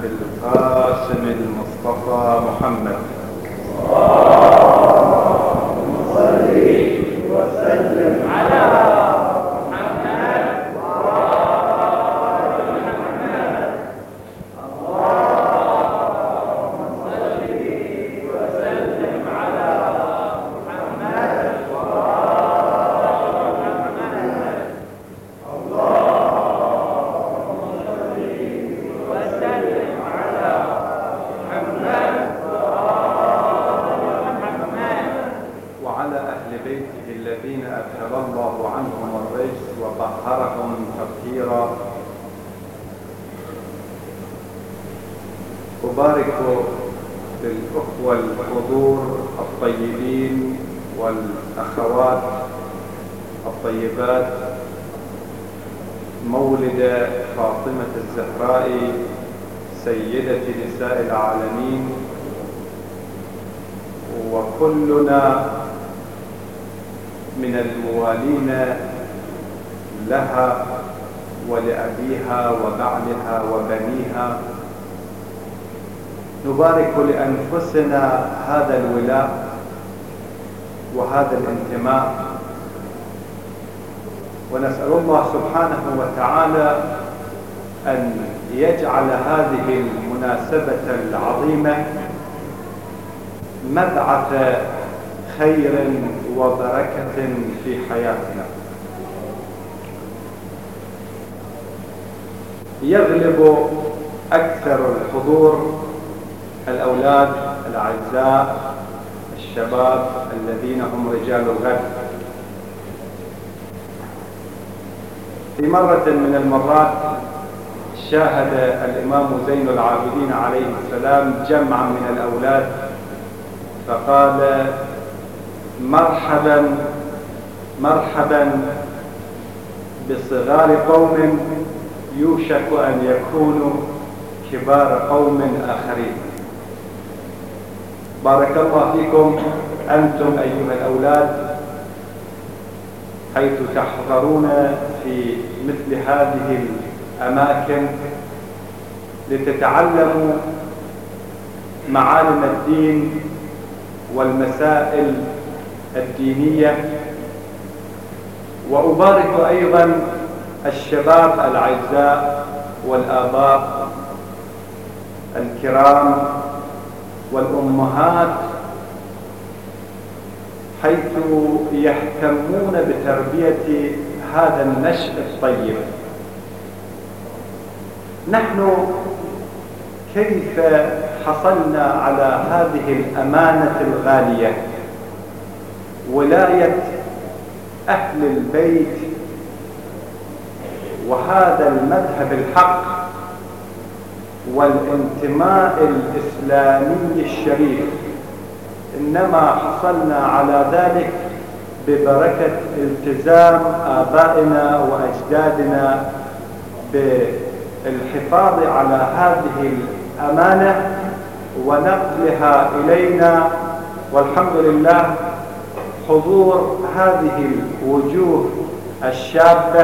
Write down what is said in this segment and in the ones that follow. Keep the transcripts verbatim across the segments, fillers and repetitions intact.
بالقاسم المصطفى محمد. اللهم صل وسلم على محمد وآل محمد. اللهم صل وسلم على محمد وآل محمد. اللهم صل وسلم على محمد وعلى أهل بيته الذين أذهب الله عنهم الرجس وطهرهم تطهيرا. أبارك بالأخوة الحضور الطيبين والأخوات الطيبات مولد فاطمة الزهراء سيدة نساء العالمين، وكلنا من الموالين لها ولأبيها وبعلها وبنيها. نبارك لأنفسنا هذا الولاء وهذا الانتماء، ونسأل الله سبحانه وتعالى أن يجعل هذه المناسبة العظيمة مبعث خير وبركة في حياتنا. يغلب أكثر الحضور الأولاد الأعزاء الشباب الذين هم رجال الغد. في مرة من المرات شاهد الإمام زين العابدين عليه السلام جمعا من الأولاد، فقال: مرحبا مرحبا بصغار قوم يوشك أن يكونوا كبار قوم آخرين. بارك الله فيكم أنتم أيها الأولاد، حيث تحضرون في مثل هذه الأماكن لتتعلموا معالم الدين والمسائل الدينية. وأبارك أيضا الشباب الأعزاء والآباء الكرام والأمهات، حيث يهتمون بتربية هذا النشء الطيب. نحن كيف حصلنا على هذه الأمانة الغالية، ولاية أهل البيت وهذا المذهب الحق والانتماء الإسلامي الشريف؟ إنما حصلنا على ذلك ببركة التزام آبائنا وأجدادنا بالحفاظ على هذه الأمانة ونقلها إلينا. والحمد لله حضور هذه الوجوه الشابة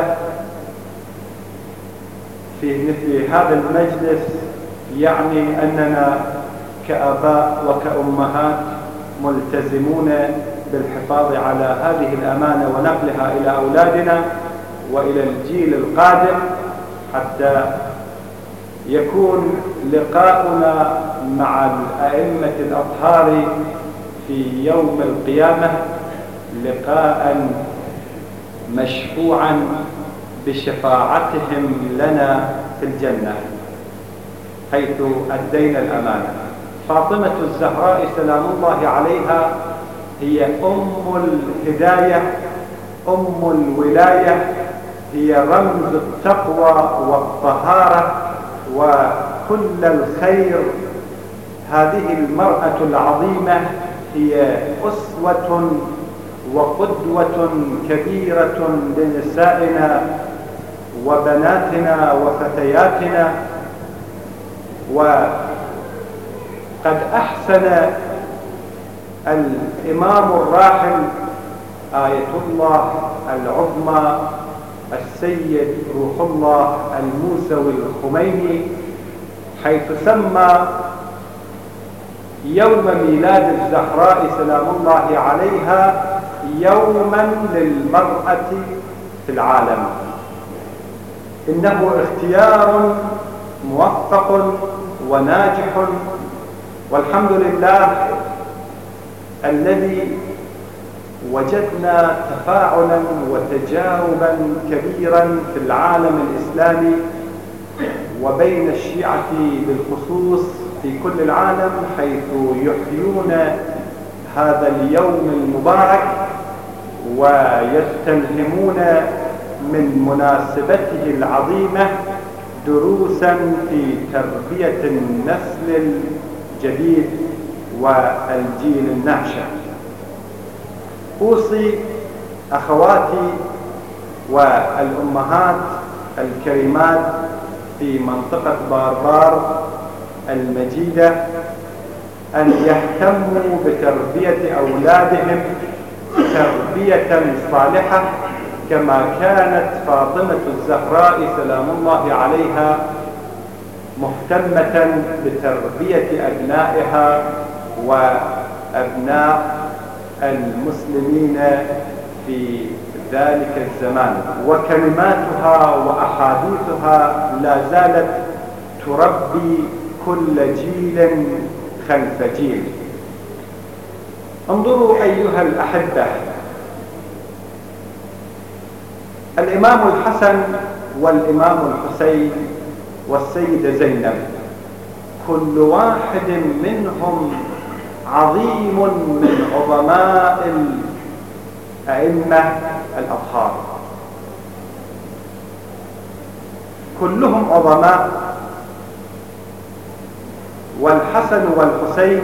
في مثل هذا المجلس يعني أننا كآباء وكأمهات ملتزمون بالحفاظ على هذه الأمانة ونقلها إلى أولادنا وإلى الجيل القادم، حتى يكون لقاؤنا مع الأئمة الأطهار في يوم القيامة لقاء مشفوعا بشفاعتهم لنا في الجنة حيث أدينا الأمانة. فاطمة الزهراء سلام الله عليها هي أم الهداية، أم الولاية، هي رمز التقوى والطهارة وكل الخير. هذه المرأة العظيمة هي أسوة وقدوة كبيرة لنسائنا وبناتنا وفتياتنا. وقد أحسن الإمام الراحل آية الله العظمى السيد روح الله الموسوي الخميني حيث سمى يوم ميلاد الزهراء سلام الله عليها يوما للمرأة في العالم. إنه اختيار موفق وناجح، والحمد لله الذي وجدنا تفاعلا وتجاوبا كبيرا في العالم الإسلامي وبين الشيعة بالخصوص في كل العالم، حيث يحيون هذا اليوم المبارك ويستلهمون من مناسبته العظيمة دروسا في تربية النسل الجديد والجيل الناشئ. أوصي أخواتي والأمهات الكريمات في منطقة باربار المجيدة أن يهتموا بتربية أولادهم تربية صالحة، كما كانت فاطمة الزهراء سلام الله عليها مهتمة بتربية أبنائها وأبناء المسلمين في ذلك الزمان، وكلماتها وأحاديثها لا زالت تربي كل جيل خلف جيل. انظروا أيها الأحبة، الإمام الحسن والإمام الحسين والسيدة زينب كل واحد منهم عظيم من عظماء الأئمة الأطهار، كلهم عظماء. والحسن والحسين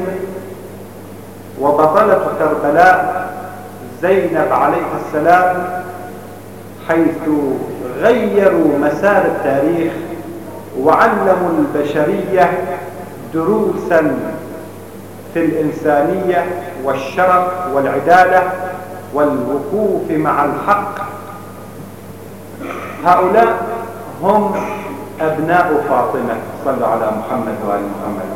وبطلة كربلاء زينب عليه السلام، حيث غيروا مسار التاريخ وعلموا البشرية دروسا في الإنسانية والشرف والعدالة والوقوف مع الحق. هؤلاء هم أبناء فاطمة. صلوا على محمد وآل محمد.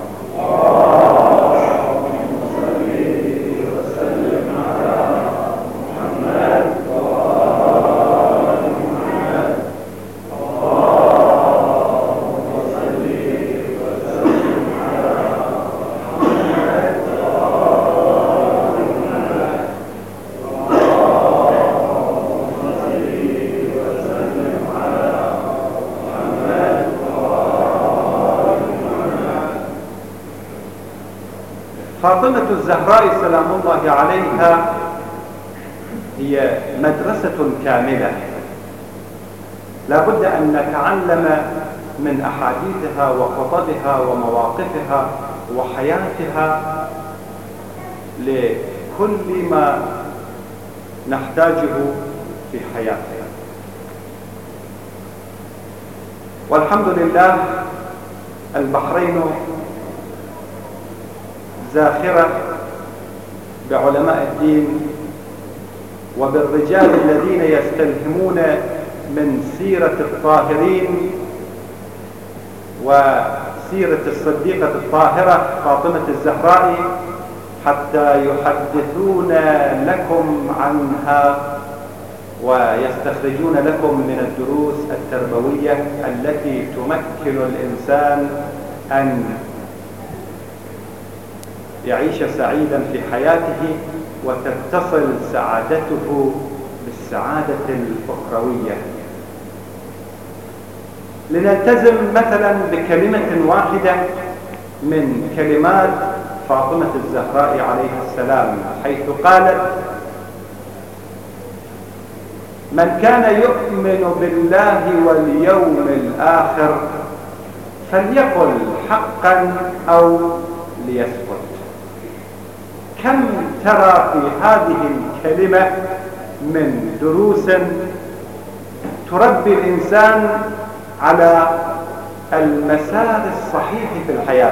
فاطمة الزهراء سلام الله عليها هي مدرسة كاملة، لا بد أن نتعلم من أحاديثها وخطبها ومواقفها وحياتها لكل ما نحتاجه في حياتها. والحمد لله البحرين زاخرة بعلماء الدين وبالرجال الذين يستلهمون من سيرة الطاهرين وسيرة الصديقة الطاهرة فاطمة الزهراء حتى يحدثون لكم عنها ويستخرجون لكم من الدروس التربوية التي تمكن الإنسان أن يعيش سعيدا في حياته وتتصل سعادته بالسعادة الأخروية. لنلتزم مثلا بكلمة واحدة من كلمات فاطمة الزهراء عليها السلام، حيث قالت: من كان يؤمن بالله واليوم الآخر فليقل حقا أو ليسكت. كم ترى في هذه الكلمة من دروس تربي الإنسان على المسار الصحيح في الحياة.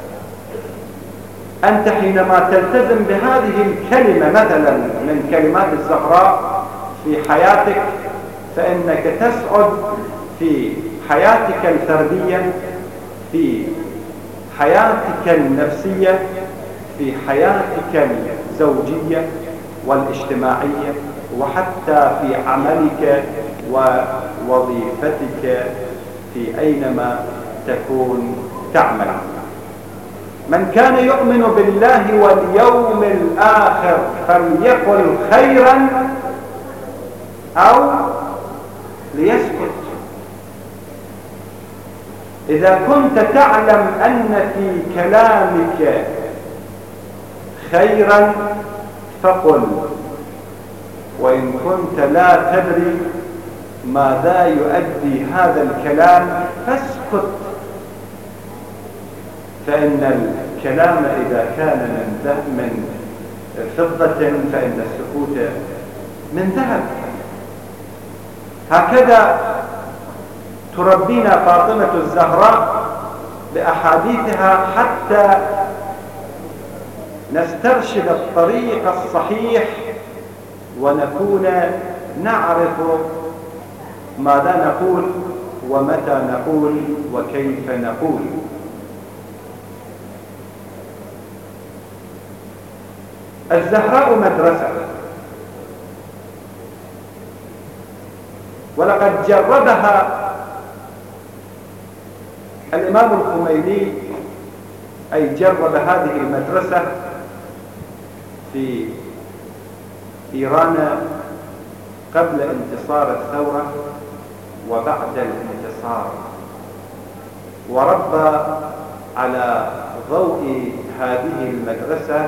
أنت حينما تلتزم بهذه الكلمة مثلا من كلمات الزهراء في حياتك فإنك تسعد في حياتك الفردية، في حياتك النفسية، في حياتك الزوجية والاجتماعية، وحتى في عملك ووظيفتك في أينما تكون تعمل. من كان يؤمن بالله واليوم الآخر فليقل خيرا أو ليسكت. إذا كنت تعلم أن في كلامك خيرا فقل، وإن كنت لا تدري ماذا يؤدي هذا الكلام فاسكت، فإن الكلام إذا كان من من فضة فإن السكوت من ذهب. هكذا تربينا فاطمة الزهراء بأحاديثها حتى نسترشد الطريق الصحيح ونكون نعرف ماذا نقول ومتى نقول وكيف نقول. الزهراء مدرسة، ولقد جربها الإمام الخميني، أي جرب هذه المدرسة في إيران قبل انتصار الثورة وبعد الانتصار، وربى على ضوء هذه المدرسة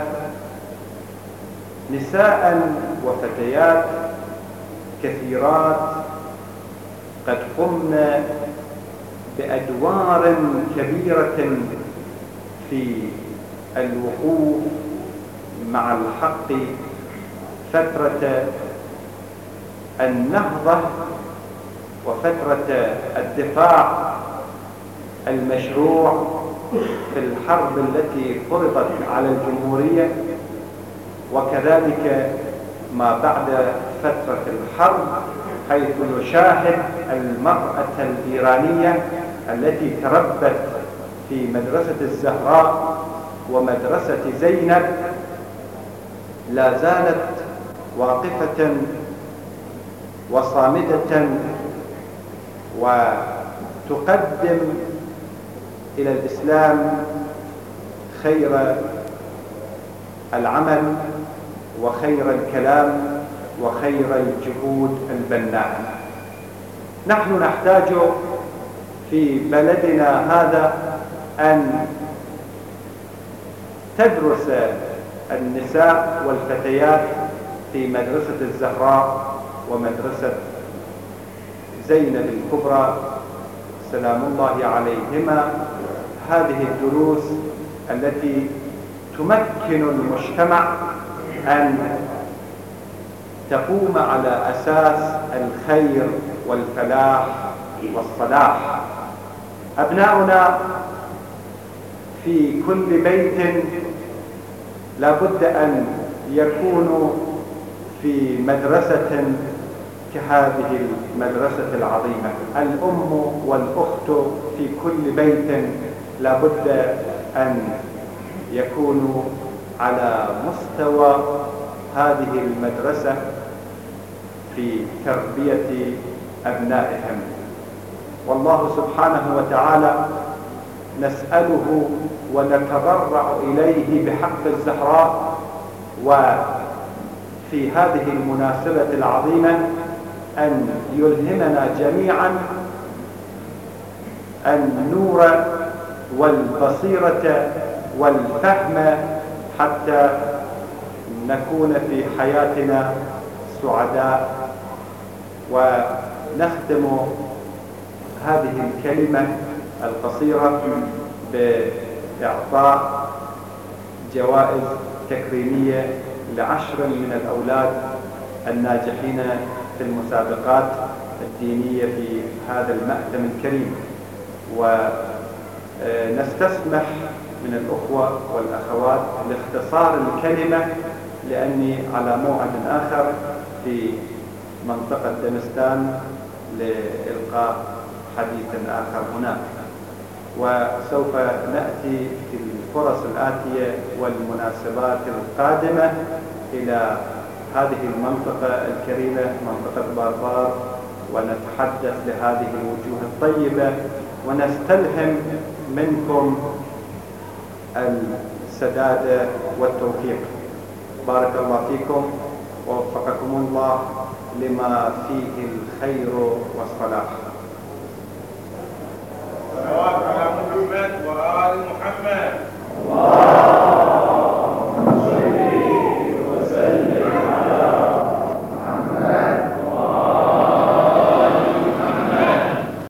نساء وفتيات كثيرات قد قمن بأدوار كبيرة في الوقوف مع الحق فترة النهضة وفترة الدفاع المشروع في الحرب التي فرضت على الجمهورية، وكذلك ما بعد فترة الحرب، حيث نشاهد المرأة الإيرانية التي تربت في مدرسة الزهراء ومدرسة زينب لا زالت واقفة وصامدة وتقدم إلى الإسلام خير العمل وخير الكلام وخير الجهود البناء. نحن نحتاج في بلدنا هذا أن تدرس النساء والفتيات في مدرسة الزهراء ومدرسة زينب الكبرى سلام الله عليهما هذه الدروس التي تمكن المجتمع أن تقوم على أساس الخير والفلاح والصلاح. أبناؤنا في كل بيت لا بد أن يكونوا في مدرسة كهذه المدرسة العظيمة. الأم والأخت في كل بيت لا بد أن يكونوا على مستوى هذه المدرسة في تربية أبنائهم. والله سبحانه وتعالى نسأله ونتضرع إليه بحق الزهراء وفي هذه المناسبة العظيمة أن يلهمنا جميعا النور والبصيرة والفهم حتى نكون في حياتنا سعداء. ونختم هذه الكلمة القصيرة بإعطاء جوائز تكريمية لعشر من الأولاد الناجحين في المسابقات الدينية في هذا المأتم الكريم. ونستسمح من الأخوة والأخوات لاختصار الكلمة لأني على موعد آخر في منطقة دمستان لإلقاء حديث آخر هناك. وسوف نأتي في الفرص الآتية والمناسبات القادمة إلى هذه المنطقة الكريمة منطقة باربار، ونتحدث لهذه الوجوه الطيبة ونستلهم منكم السداد والتوفيق. بارك الله فيكم ووفقكم الله لما فيه الخير والصلاح.